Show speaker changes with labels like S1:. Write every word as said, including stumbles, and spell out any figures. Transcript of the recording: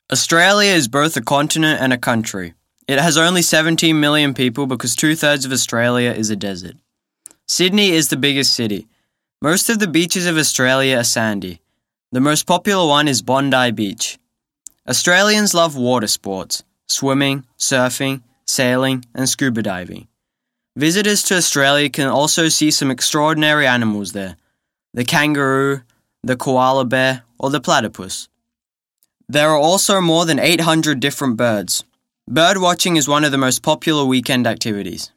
S1: Australia is both a continent and a country. It has only seventeen million people because two-thirds of Australia is a desert. Sydney is the biggest city. Most of the beaches of Australia are sandy. The most popular one is Bondi Beach. Australians love water sports, swimming, surfing, sailing, and scuba diving. Visitors to Australia can also see some extraordinary animals there: the kangaroo, the koala bear, or the platypus. There are also more than eight hundred different birds. Bird watching is one of the most popular weekend activities.